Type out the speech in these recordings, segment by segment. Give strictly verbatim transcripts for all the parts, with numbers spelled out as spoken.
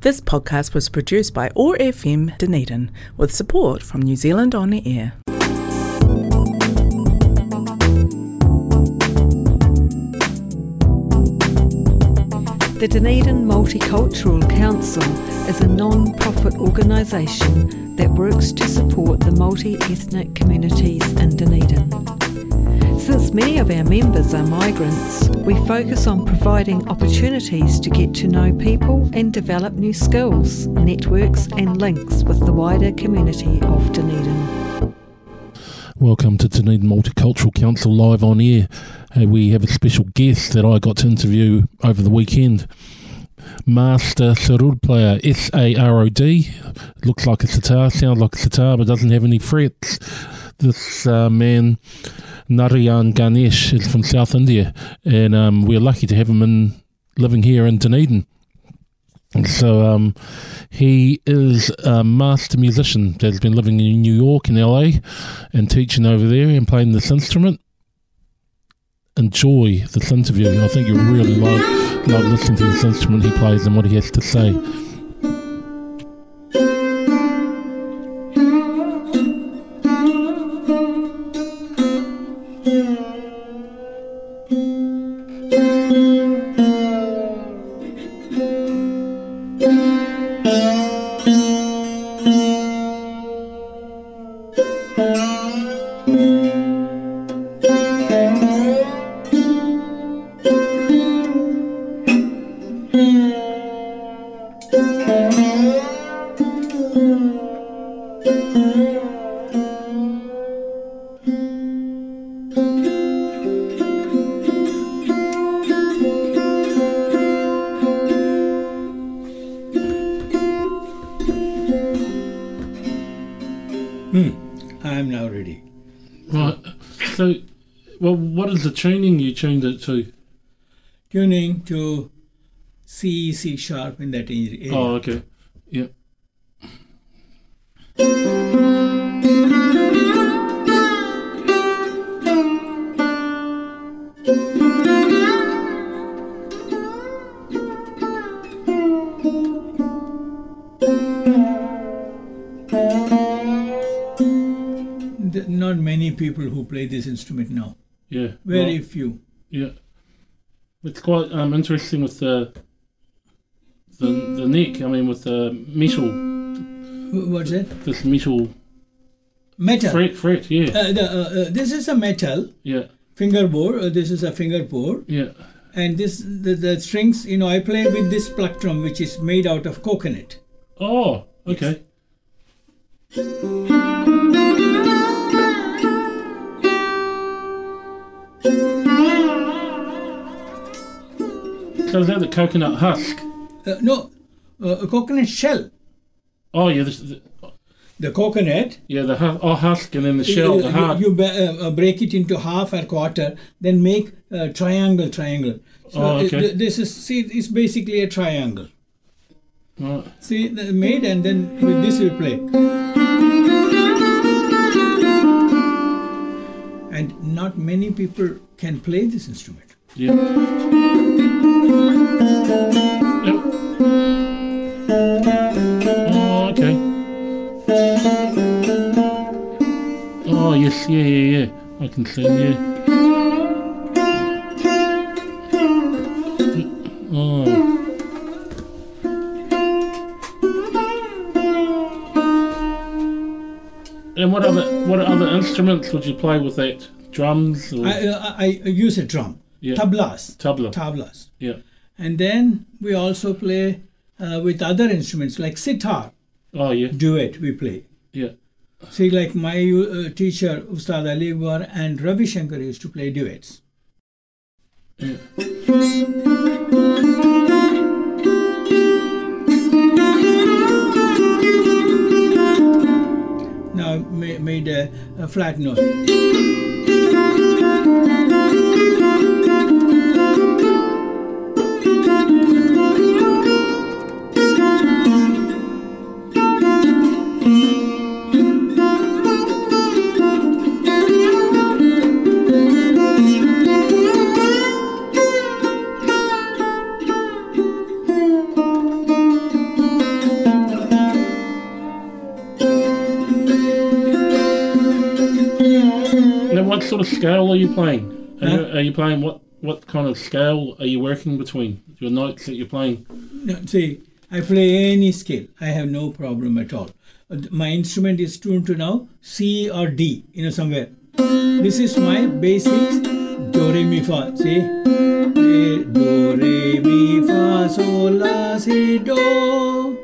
This podcast was produced by O A R F M Dunedin with support from New Zealand On Air. The Dunedin Multicultural Council is a non-profit organisation that works to support the multi-ethnic communities in Dunedin. Since many of our members are migrants, we focus on providing opportunities to get to know people and develop new skills, networks and links with the wider community of Dunedin. Welcome to Dunedin Multicultural Council Live on Air. Uh, we have a special guest that I got to interview over the weekend. Master sarod player, S A R O D. Looks like a sitar, sounds like a sitar, but doesn't have any frets. This uh, man, Narayan Ganesh, is from South India, and um, we're lucky to have him in living here in Dunedin. And so um, he is a master musician that has been living in New York and L A and teaching over there and playing this instrument. Enjoy this interview. I think you'll really love, love listening to this instrument he plays and what he has to say. I'm now ready. Right. So, well, what is the tuning you tuned it to? Tuning to C, C sharp in that area. Oh, okay. Yeah. Not many people who play this instrument now. Yeah. Very right. few. Yeah. It's quite um, interesting with the the the neck. I mean, with the metal. What's that? This metal. Metal. Fret, fret. Yeah. Uh, the, uh, uh, this is a metal. Yeah. Fingerboard. Uh, this is a fingerboard. Yeah. And this the, the strings. You know, I play with this plectrum, which is made out of coconut. Oh. Okay. Yes. So is that the coconut husk? Uh, no, uh, a coconut shell. Oh yeah, this, the, the coconut. Yeah, the hu- oh, husk and then the shell, uh, the hard. You, you uh, break it into half or quarter, then make a triangle, triangle. So oh, okay. th- this is see, it's basically a triangle. Right. See, the made and then with this we play. And not many people can play this instrument. Yeah. Yep. Oh, okay. Oh, yes, yeah, yeah, yeah. I can see, yeah. Oh. And what other what other instruments would you play with that? Drums? Or? I, uh, I use a drum. Yeah. Tablas. Tabla. Tablas. Yeah. And then we also play uh, with other instruments like sitar. Oh, yeah. Duet we play. Yeah. See, like my uh, teacher, Ustad Ali Akbar and Ravi Shankar used to play duets. Yeah. Now ma- made a, a flat note. sort of scale are you playing? Are, Huh? you, are you playing what? What kind of scale are you working between your notes that you're playing? No, see, I play any scale. I have no problem at all. Uh, My instrument is tuned to now C or D, you know, somewhere. This is my basics. Do, re, mi, fa. See? Eh, Do, re, mi, fa, sol, la, si, do.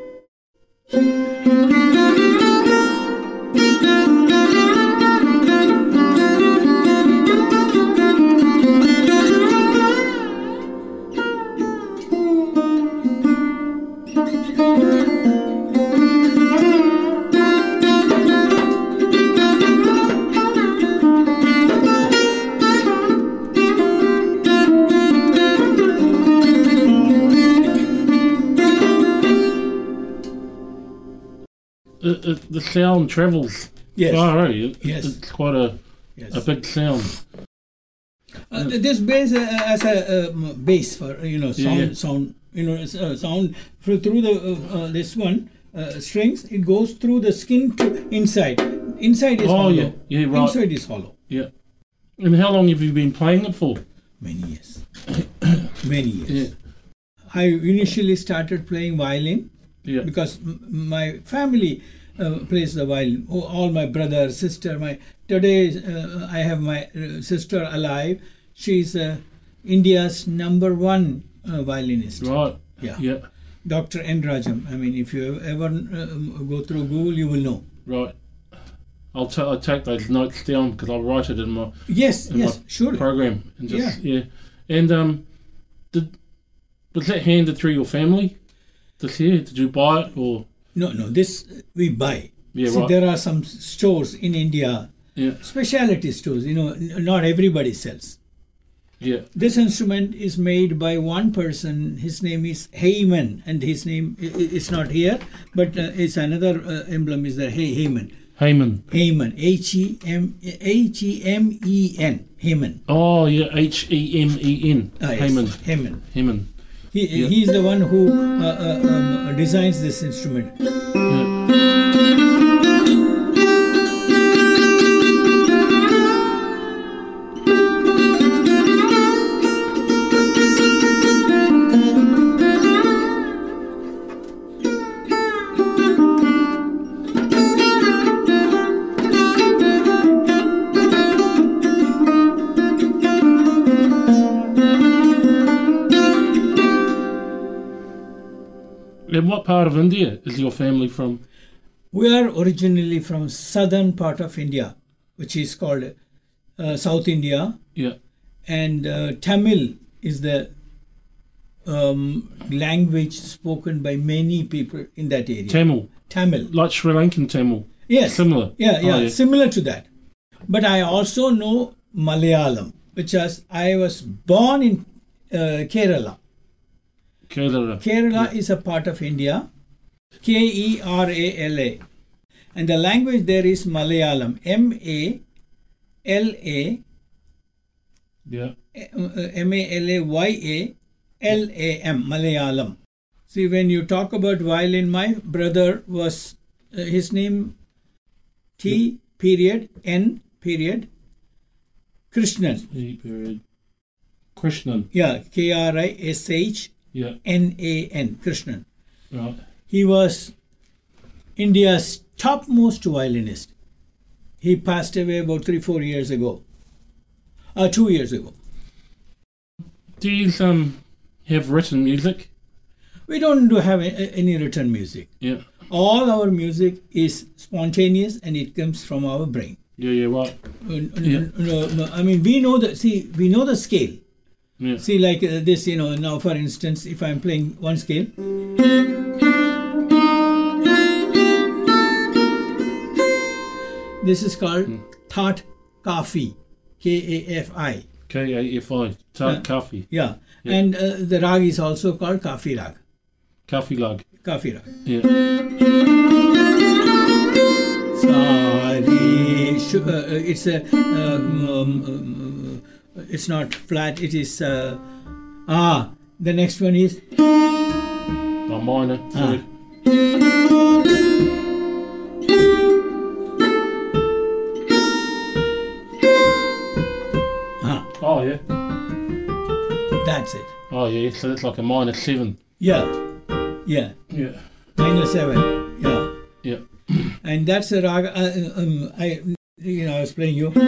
The, the, the sound travels Yes. far, eh? It- Yes. It's quite a, Yes. a big sound. Uh, this bass uh, as a um, base for uh, you know sound Yeah, yeah. sound you know it's, uh, sound through, through the uh, uh, this one uh, strings, it goes through the skin to inside. Inside is Oh, hollow. yeah. Yeah, right. Inside is hollow. Yeah. And how long have you been playing it for? Many years. Many years. Yeah. I initially started playing violin Yeah. because m- my family uh, plays the violin. Oh, all my brother, sister. My today uh, I have my uh, sister alive. She's uh, India's number one uh, violinist. Right. Yeah. Yeah. Doctor N. Rajam. I mean, if you ever um, go through Google, you will know. Right. I'll, t- I'll take those notes down because I'll write it in my, Yes, in yes, my sure. program. And just, yeah. And um, did was that handed through your family? This here? Did you buy it or? No, no, this we buy. Yeah, See, right. there are some stores in India, Yeah. specialty stores, you know, n- not everybody sells. Yeah. This instrument is made by one person. His name is Heyman, and his name i- i- it's not here, but uh, it's another uh, emblem is there. Hey, Heyman, Heyman. Heyman, H E M H E M E N, Heyman. Oh, yeah. H E M E N. Ah, yes, Heyman. Heyman. Heyman. He Yeah. he's the one who uh, uh, um, designs this instrument. Yeah. And what part of India is your family from? We are originally from southern part of India, which is called uh, South India, Yeah. and uh, Tamil is the um, language spoken by many people in that area. Tamil. Tamil. Like Sri Lankan Tamil. Yes. Similar. Yeah, yeah, Oh, yeah. similar to that. But I also know Malayalam, which is I was born in uh, Kerala. Kerala. Kerala is a part of India, K E R A L A. And the language there is Malayalam, M A L A, Yeah. M A L A Y A L A M, Malayalam. See, when you talk about violin, my brother was, uh, his name T period, N period, Krishnan. E period. Krishnan. Yeah, K R I S H Yeah. N A N, Krishnan. Right. He was India's topmost violinist. He passed away about three, four years ago. Uh, two years ago. Do you um have written music? We don't do have a- any written music. Yeah. All our music is spontaneous and it comes from our brain. Yeah. Yeah. Right. Uh, n- Yeah. n- no, no, I mean, we know the see, we know the scale. Yeah. See, like uh, this, you know. Now, for instance, if I'm playing one scale, this is called Thaat Kafi, K A F I. K A F I. Tart Uh, Kafi. Yeah, Yeah. and uh, the rag is also called Kafi rag. Kafi lag. Kafi rag. Yeah. Sorry, sh- uh, uh, it's a um, um, um, uh, it's not flat. It is uh, ah. The next one is My minor. Sorry. That's it. Oh, yeah, so that's like a minor seven. Yeah, yeah. Yeah. Minor seven. Yeah. Yeah. And that's the raga. Uh, um, I, you know, I was playing you.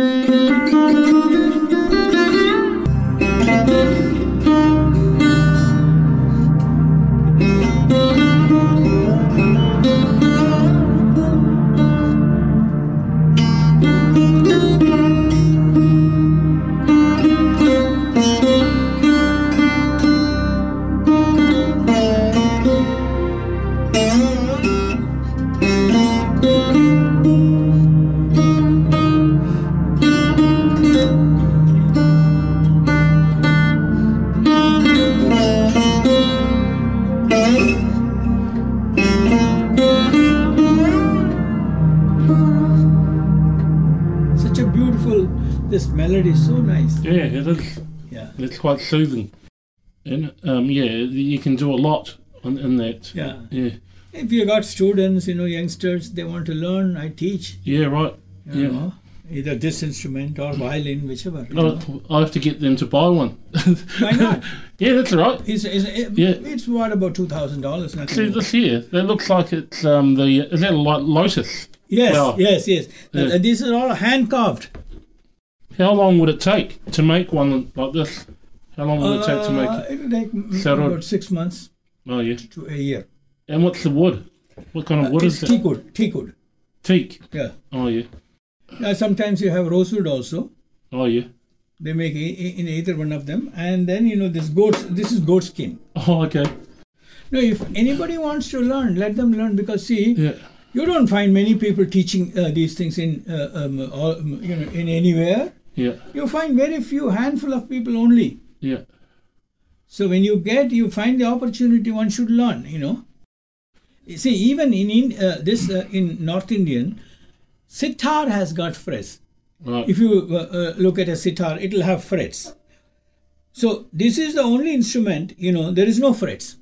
This melody is so nice. Yeah, it is. Yeah. It's quite soothing. And um, yeah, you can do a lot in, in that. Yeah. Yeah. If you got students, you know, youngsters, they want to learn, I teach. Yeah, right. You yeah. know, either this instrument or violin, whichever. You Oh, know. I have to get them to buy one. Why not? Yeah, that's right. It's, it's, it, Yeah. it's what, about two thousand dollars? See, this here, that looks like it's um the, is that like lotus? Yes, Wow. yes, yes. Yeah. Uh, these are all hand carved. How long would it take to make one like this? How long would it take to make Uh, it? It'll take mm, Sarod. about six months Oh, yeah. to a year. And what's the wood? What kind of wood Uh, is it's it? teak wood, teak wood. Teak. Yeah. Oh, yeah. Uh, sometimes you have rosewood also. Oh, yeah. They make e- e- in either one of them. And then, you know, this goat, this is goat skin. Oh, okay. No, if anybody wants to learn, let them learn, because see, Yeah. you don't find many people teaching uh, these things in uh, um, all, you know, in anywhere. Yeah. You find very few, handful of people only. Yeah. So when you get, you find the opportunity, one should learn, you know. You see, even in, in uh, this, uh, in North Indian, sitar has got frets. Right. If you uh, uh, look at a sitar, it will have frets. So this is the only instrument, you know, there is no frets.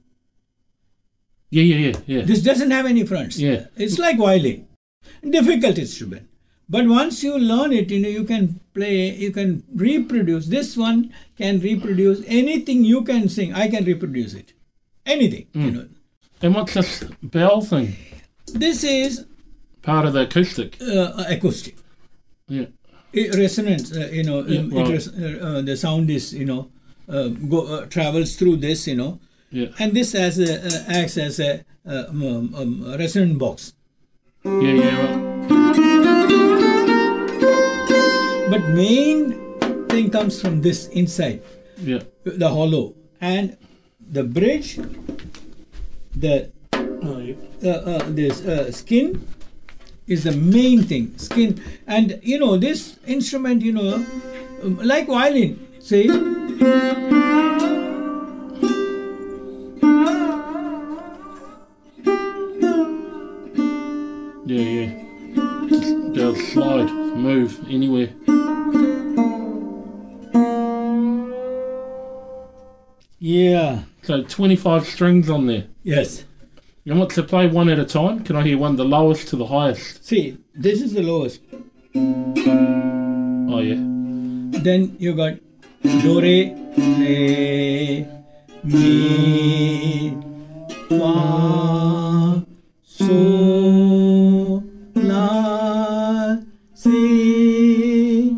Yeah, yeah, yeah, yeah. This doesn't have any frets. Yeah. It's like violin. Difficult instrument. But once you learn it, you know, you can play, you can reproduce. This one can reproduce anything you can sing. I can reproduce it. Anything, you know. And what's this bell thing? This is Part of the acoustic. uh, acoustic. Yeah. It resonance, uh, you know, Yeah, um, right. it res- uh, uh, the sound is, you know, uh, go, uh, travels through this, you know. Yeah. And this as a, uh, acts as a uh, um, um, resonant box. Yeah, yeah, right. But main thing comes from this inside, Yeah. the hollow, and the bridge, the Oh, yeah. uh, uh, this uh, skin is the main thing. Skin, and you know this instrument, you know, um, like violin. See, Yeah, yeah. Just go slide, move anywhere. yeah, So twenty-five strings on there. yes. You want to play one at a time? Can I hear one, the lowest to the highest? See, this is the lowest. Oh, yeah. Then you got do re, re, mi, fa, so, la, si.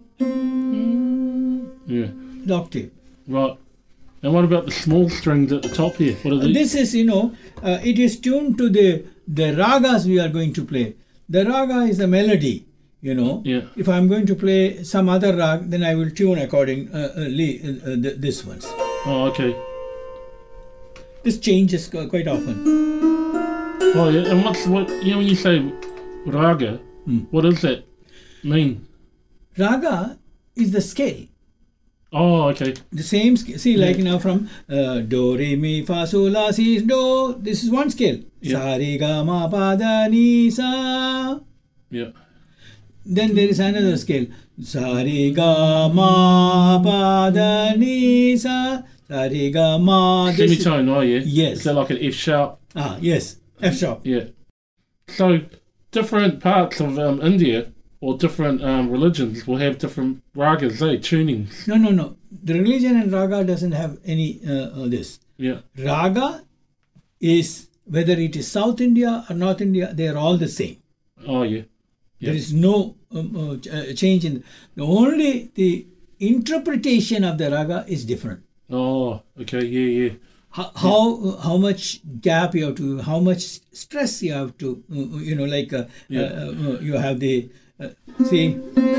Yeah. The octave. Right. And what about the small strings at the top here? What are these? This is, you know, uh, it is tuned to the the ragas we are going to play. The raga is a melody, you know. Yeah. If I'm going to play some other rag, then I will tune accordingly uh, uh, li- uh, uh, th- this ones. Oh, okay. This changes qu- quite often. Oh, yeah. And what's what? You know, when you say raga, Hmm. what does that mean? Raga is the scale. Oh, okay. The same scale. See, like Yeah. now from uh, do, re, mi, fa, sol, la, si, do. This is one scale. Yeah. Sa, re, ga, ma, pa, da, ni, sa. Yeah. Then there is another scale. Sa, re, ga, ma, pa, da, ni, sa. Sa, re, ga, ma. This is- Semitone, oh, yeah. Yes. Is that like an F sharp? Ah, yes. F sharp. Yeah. So, different parts of um, India or different um, religions will have different ragas, eh? Tunings. No, no, no. The religion and raga doesn't have any uh, uh, this. Yeah. Raga is, whether it is South India or North India, they are all the same. Oh, yeah. Yeah. There is no um, uh, ch- uh, change in the only the interpretation of the raga is different. Oh, okay, yeah, yeah. How how, uh, how much gap you have to, how much stress you have to, uh, you know, like uh, Yeah. uh, uh, you have the uh, see.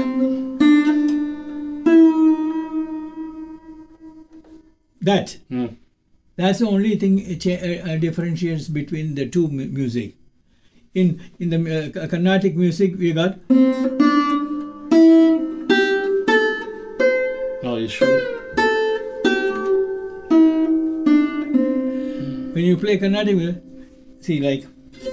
That Mm. that's the only thing it cha- uh, uh, differentiates between the two mu- music. In in the uh, Carnatic music, we got. Oh, yeah, sure. When you play Carnatic music, see like.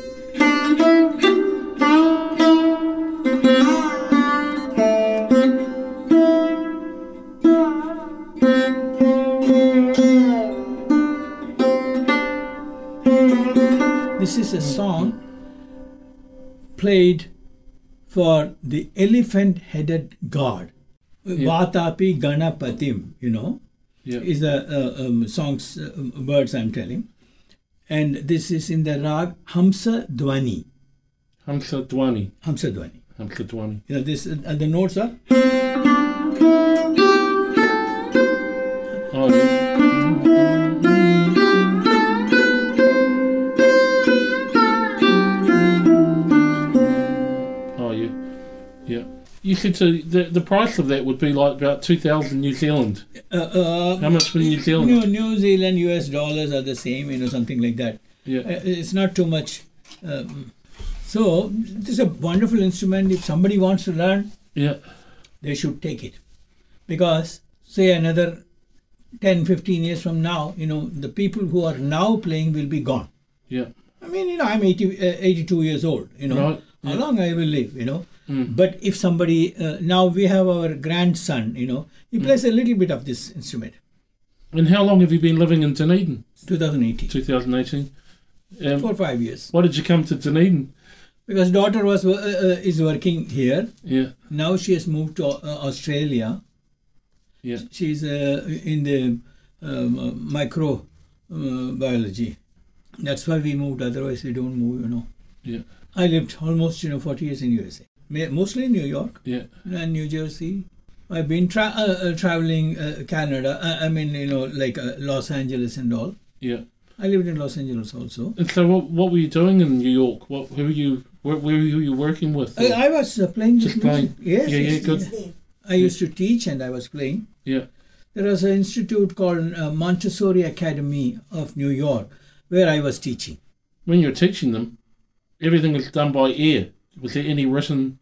This is a song played for the elephant-headed god, Yeah. Vatapi Ganapatim, you know. Yeah. Is the uh, um, song's uh, words I'm telling. And this is in the rag Hamsa Dwani. Hamsa Dwani. Hamsa Dwani. Hamsa Dwani. You know, this, uh, the notes are. Oh, yeah. Oh, yeah. Yeah. You said so the, the price of that would be like about two thousand New Zealand. Uh, uh, How much for New Zealand? New, New Zealand, U S dollars are the same, you know, something like that. Yeah. Uh, it's not too much. Um, so, this is a wonderful instrument. If somebody wants to learn, Yeah. they should take it. Because, say, another ten, fifteen years from now, you know, the people who are now playing will be gone. Yeah. I mean, you know, I'm eighty, uh, eighty-two years old, you know. Right. How Yeah. long I will live, you know. Mm. But if somebody, uh, now we have our grandson, you know, he plays a little bit of this instrument. And how long have you been living in Dunedin? twenty eighteen. twenty eighteen. Um, Four or five years. why did you come to Dunedin? Because daughter was uh, uh, is working here. Yeah. Now she has moved to uh, Australia. Yeah. She's uh, in the um, uh, micro uh, biology. That's why we moved. Otherwise, we don't move. You know. Yeah. I lived almost you know forty years in U S A. Ma- Mostly in New York Yeah. and New Jersey. I've been tra- uh, uh, traveling uh, Canada. Uh, I mean, you know, like uh, Los Angeles and all. Yeah. I lived in Los Angeles also. And so, what what were you doing in New York? What who were you? Where, where were you working with? I, I was uh, playing Just this music. playing. Yes, Yeah, yeah, yes, good. yes. I used to teach and I was playing. Yeah. There was an institute called uh, Montessori Academy of New York where I was teaching. When you were teaching them, everything was done by ear. Was there any written?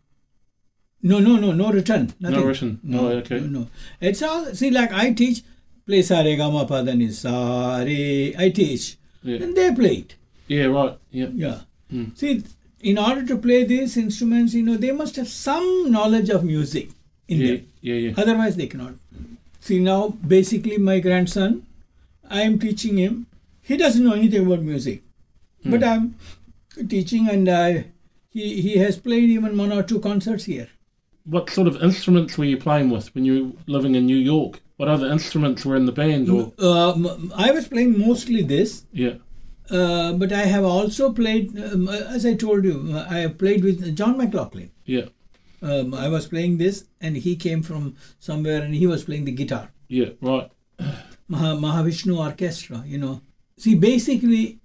No, no, no, no written. Nothing. No written. No, Oh, okay. no, no. It's all, see, like I teach, play sa re ga ma pa da ni sa re. I teach. Yeah. And they play it. Yeah. Right. Yeah. Yeah. Hmm. See, in order to play these instruments, you know, they must have some knowledge of music in Yeah. them. Yeah. Yeah. Otherwise, they cannot. See, now, basically, my grandson, I am teaching him. He doesn't know anything about music. Hmm. But I'm teaching and I, he, he has played even one or two concerts here. What sort of instruments were you playing with when you were living in New York? What other instruments were in the band? Or Um, I was playing mostly this, yeah. uh, but I have also played, um, as I told you, I have played with John McLaughlin. Yeah. Um, I was playing this and he came from somewhere and he was playing the guitar. Yeah. Right. Maha, Mahavishnu Orchestra, you know. See, basically,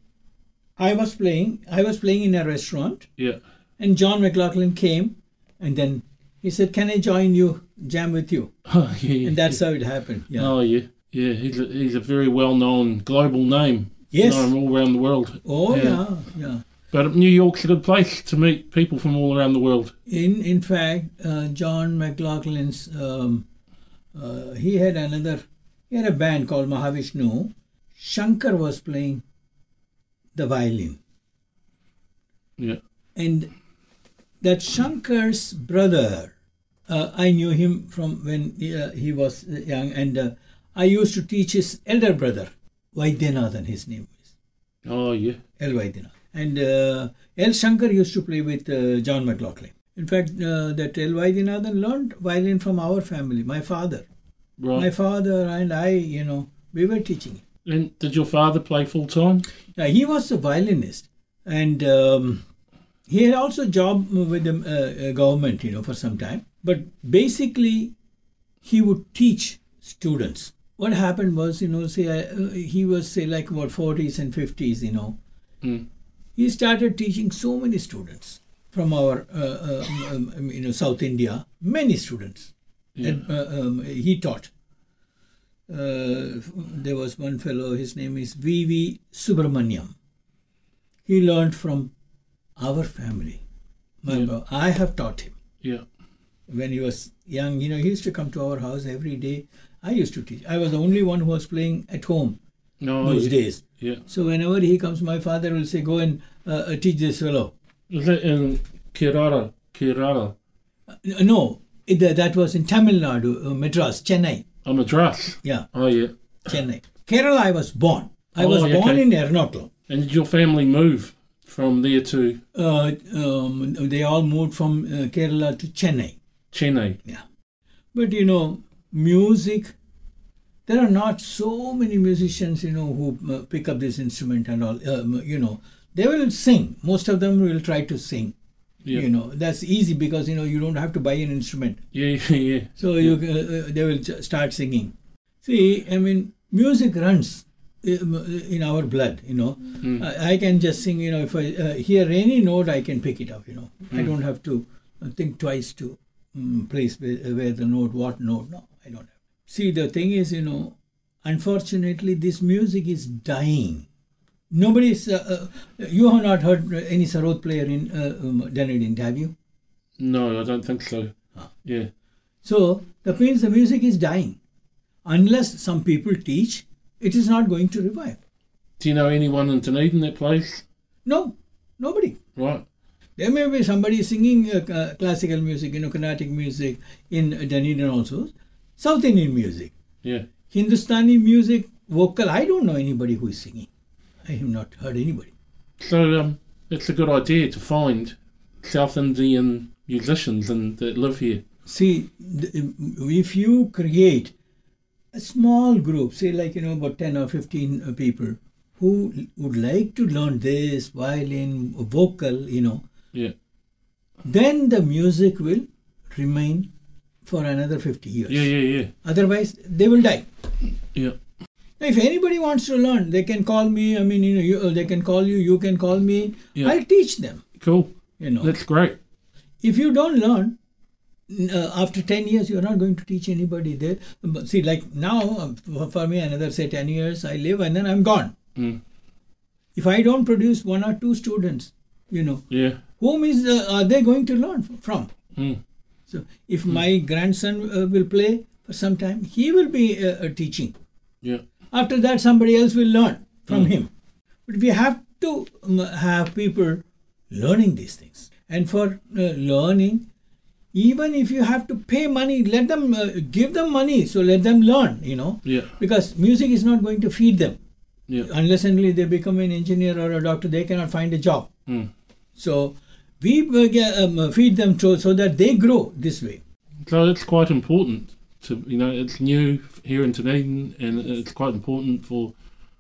I was playing, I was playing in a restaurant Yeah. and John McLaughlin came and then he said, can I join you, jam with you? Oh, yeah. And that's how it happened. Yeah. Oh, yeah. Yeah. He's a, he's a very well-known global name. Yes. Known all around the world. Oh, Yeah. yeah, yeah. But New York's a good place to meet people from all around the world. In in fact, uh, John McLaughlin's, um, uh, he had another, he had a band called Mahavishnu. Shankar was playing the violin. Yeah. And that Shankar's brother, uh, I knew him from when uh, he was young, and uh, I used to teach his elder brother, Vaidyanathan, his name is. Oh, yeah. L. Vaidyanathan. And uh, L. Shankar used to play with uh, John McLaughlin. In fact, uh, that L. Vaidyanathan learned violin from our family, my father. Right. My father and I, you know, we were teaching him. And did your father play full time? Uh, he was a violinist, and um, he had also a job with the uh, government, you know, for some time. But basically, he would teach students. What happened was, you know, say uh, he was say like about forties and fifties, you know. Mm. He started teaching so many students from our, uh, um, um, you know, South India. Many students. Yeah. And, uh, um, he taught. Uh, there was one fellow, his name is V V Subramaniam. He learned from our family. My Yeah. bro- I have taught him. Yeah. When he was young, you know, he used to come to our house every day. I used to teach. I was the only one who was playing at home No. those yeah. days. Yeah. So whenever he comes, my father will say, go and uh, uh, teach this fellow. Was that in Kerala? Kerala? Uh, no, it, that was in Tamil Nadu, uh, Madras, Chennai. Oh, Madras. Yeah, Oh, yeah. Chennai. Kerala, I was born. I Oh, was okay. born in Ernakulam. And did your family move from there to Uh, um, they all moved from uh, Kerala to Chennai. Chennai? Yeah. But, you know, music, there are not so many musicians, you know, who uh, pick up this instrument and all. Um, you know, they will sing. Most of them will try to sing. Yeah. You know, that's easy because, you know, you don't have to buy an instrument. Yeah, yeah, yeah. So you, uh, uh, they will j- start singing. See, I mean, music runs um, in our blood, you know. Mm. I, I can just sing, you know, if I uh, hear any note, I can pick it up, you know. I Mm. don't have to uh, think twice to um, place where, where the note, what note. No, I don't have. See, the thing is, you know, unfortunately, this music is dying. Nobody is, uh, uh, you have not heard any sarod player in uh, um, Dunedin, have you? No, I don't think so. Ah. Yeah. So that means the music is dying. Unless some people teach, it is not going to revive. Do you know anyone in Dunedin that plays? No, nobody. Right. There may be somebody singing uh, uh, classical music, you know, Carnatic music in Dunedin also. South Indian music. Yeah. Hindustani music, vocal, I don't know anybody who is singing. I have not heard anybody. So um, it's a good idea to find South Indian musicians and that live here. See, th- if you create a small group, say like, you know, about ten or fifteen uh, people who would like to learn this, violin, vocal, you know, Yeah. then the music will remain for another fifty years. Yeah, yeah, yeah. Otherwise, they will die. Yeah. If anybody wants to learn, they can call me. I mean, you know, you, they can call you, you can call me. Yeah. I'll teach them, Cool. you know. That's great. If you don't learn, uh, after ten years, you're not going to teach anybody there. But see, like now, uh, for me, another, say, ten years, I live and then I'm gone. Mm. If I don't produce one or two students, you know, Yeah. whom is uh, are they going to learn from? Mm. So if my grandson uh, will play for some time, he will be uh, uh, teaching. Yeah. After that, somebody else will learn from Mm. him. But we have to um, have people learning these things. And for uh, learning, even if you have to pay money, let them uh, give them money. So let them learn, you know, Yeah. because music is not going to feed them. Yeah. Unless and until they become an engineer or a doctor, they cannot find a job. Mm. So we uh, get, um, feed them so, so that they grow this way. So it's quite important to, you know, it's new here in Dunedin and it's quite important for,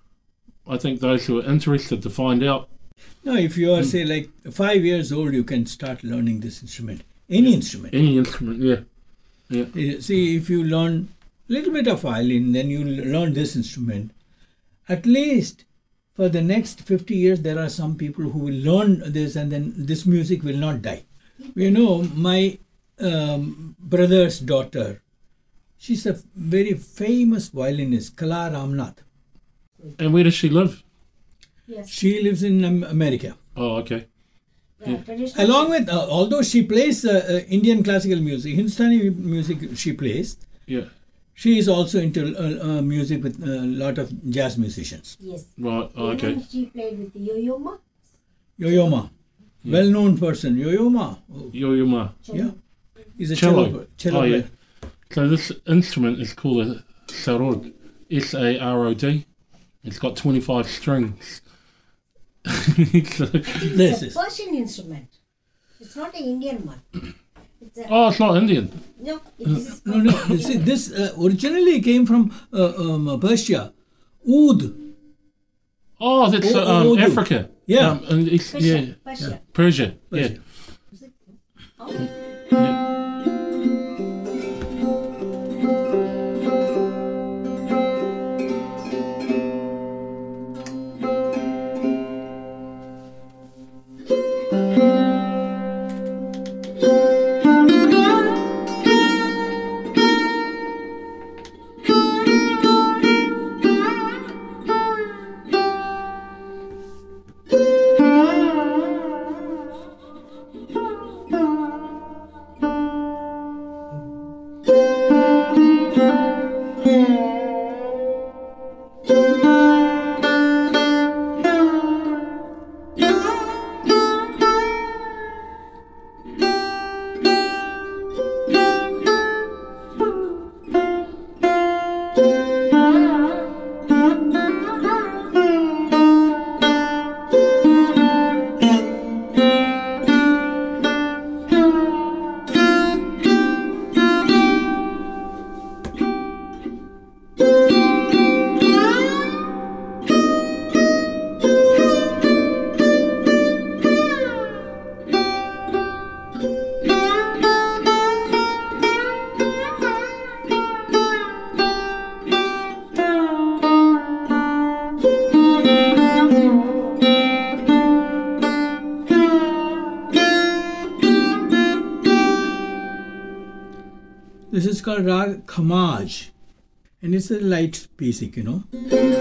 I think, those who are interested to find out. Now, if you are, say, like five years old, you can start learning this instrument, any instrument. Any instrument, yeah. Yeah. Uh, See, if you learn a little bit of violin, then you learn this instrument. At least for the next fifty years, there are some people who will learn this and then this music will not die. You know, my um, brother's daughter, she's a very famous violinist, Kala Ramnath. And where does she live? Yes. She lives in um, America. Oh, okay. Yeah, traditional- Along with, uh, although she plays uh, uh, Indian classical music, Hindustani music she plays, Yeah. she is also into uh, uh, music with a lot of jazz musicians. Yes. Right. Oh, And okay. then she played with the Yo-Yo Ma. Yo-Yo Ma, Yeah. well-known person. Yo-Yo Ma, oh, Yo-yo ma. yeah, he's a Cello. cello, cello Oh, yeah. player. So this instrument is called a sarod. S A R O D. It's got twenty-five strings. So- It's This a is Persian instrument. It's not an Indian one. It's a, Oh, it's not Indian. no, it is No, no. This, is- this uh, originally came from uh, um, Persia. Oud. Oh, that's Oh, uh, um, Urdu. Africa. Yeah. Um, and it's, Persia. yeah, Persia. Persia. Persia. Oh, Yeah. This is called Rag Khamaj. And it's a light basic, you know.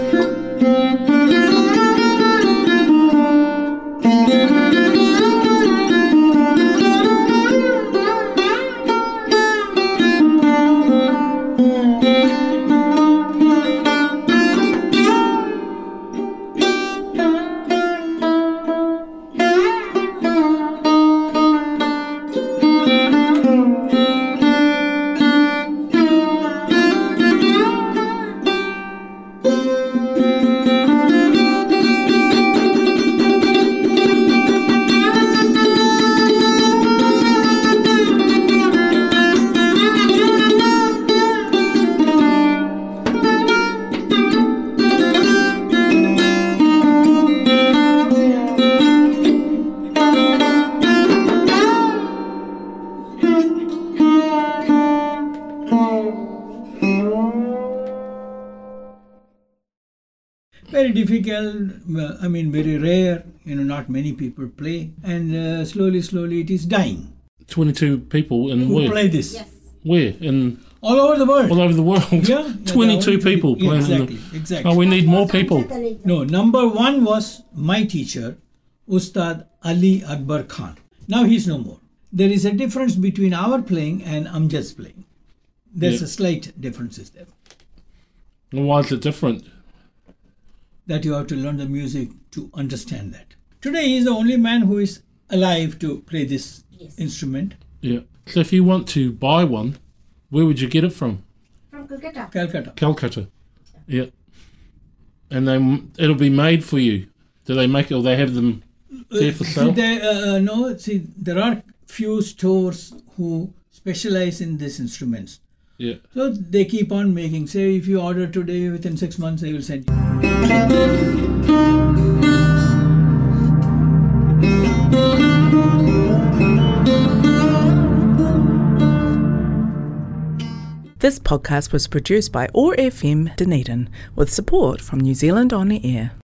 Very difficult, uh, I mean very rare, you know, not many people play, and uh, slowly, slowly it is dying. twenty-two people in Who where? play this? yes. Where? In All over the world. all over the world. Yeah, yeah, twenty-two there are- people yeah, playing. in exactly, the, exactly. oh, we need more people. No, number one was my teacher, Ustad Ali Akbar Khan. Now he's no more. There is a difference between our playing and Amjad's playing. There's Yeah. a slight difference there. And why is it different? That you have to learn the music to understand that. Today he is the only man who is alive to play this Yes. instrument. Yeah. So if you want to buy one, where would you get it from? From Calcutta. Calcutta. Calcutta. Yeah. And then it'll be made for you. Do they make it or they have them there for Uh, sale? they, uh, no, see, there are few stores who specialize in these instruments. Yeah. So they keep on making. Say if you order today, within six months they will send you. This podcast was produced by O A R F M Dunedin with support from New Zealand On the Air.